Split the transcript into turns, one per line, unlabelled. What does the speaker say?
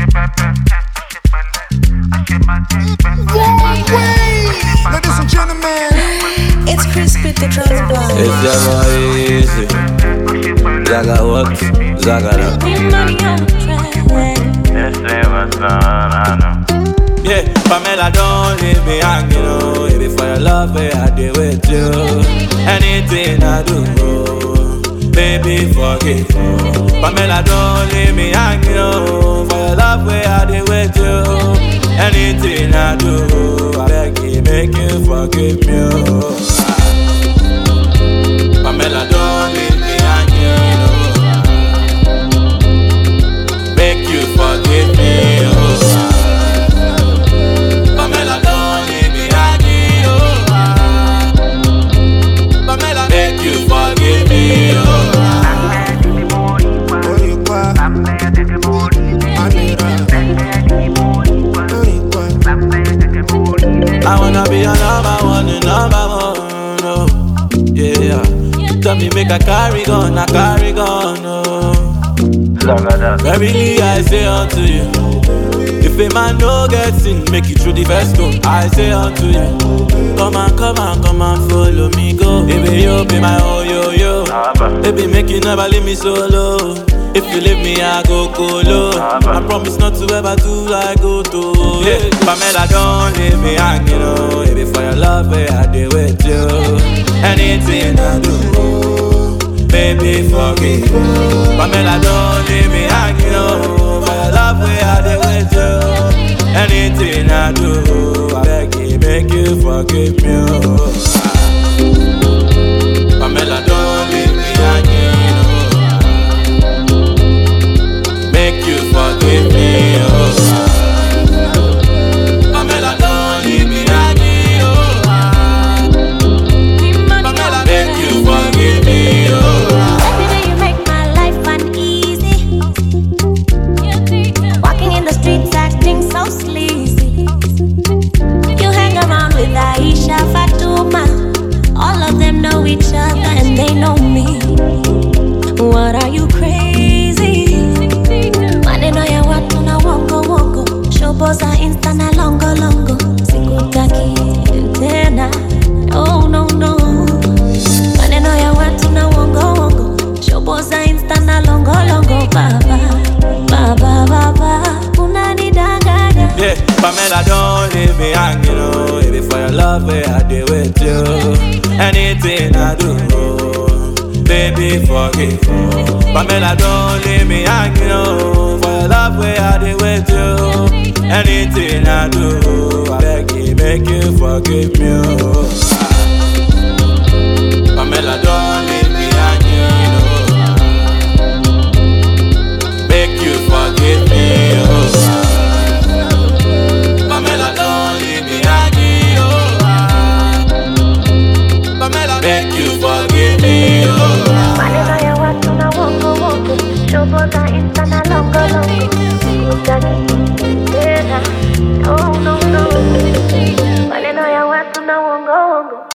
Ladies and gentlemen,
it's Crispy the Drama Boy.
It's never easy. Zaga what? Zaga that.
Money on the track.
Yeah, Pamela, don't leave me hanging, oh. If for your love, I deal with you. Anything I do, baby, forgive. Pamela, don't leave me hanging, oh. For your love, I deal with you. Anything I do, I beg you, make you forgive me, oh. Pamela, don't leave me hanging, oh. Make you forgive me, oh. I wanna be your number one, oh. Yeah. Tell me make a carry gun, oh. Verily I say unto you, if a man no gets in, make it through the first stone. I say unto you, come and follow me go. Baby, you be my oh yo. Baby, make you never leave me solo. If you leave me, I go colo. I promise not to ever do like go to. Yeah, Pamela, don't leave me hanging, oh. Baby, for your love, I deal with you. Anything I do, baby, forgive. Pamela, don't leave me hanging, oh. For your love, I deal with you. Anything I do, I beg you, make you forgive me, oh. Pamela, don't leave me hanging, oh. Make you forgive me, oh. Pamela, don't leave me hanging, oh. Pamela, make you forgive me, oh.
Every day you make my life uneasy. Walking in the streets acting so sleazy. You hang around with Aisha, Fatuma. All of them know each other and they know me. What are you crazy? Maneno ya watu na wongo. Shoboza insta na longo. Sikutaki tena. Oh no. Maneno ya watu na wongo. Shoboza insta na longo. Baba, unanidanganya.
Yeah, Pamela, don't leave me hanging, oh. Baby, for your love, I deal with you. Anything I do, baby, forgive. Pamela, don't leave me hanging, oh. For your love, I deal with you. Anything I do, I beg you, make you forgive me, oh. Pamela, don't leave me hanging, oh. Make you forgive me, oh. Pamela, don't leave me hanging, oh. Pamela, make you forgive me, oh.
Maneno ya watu na wongo. Shoboza insta na longo. Sikutaki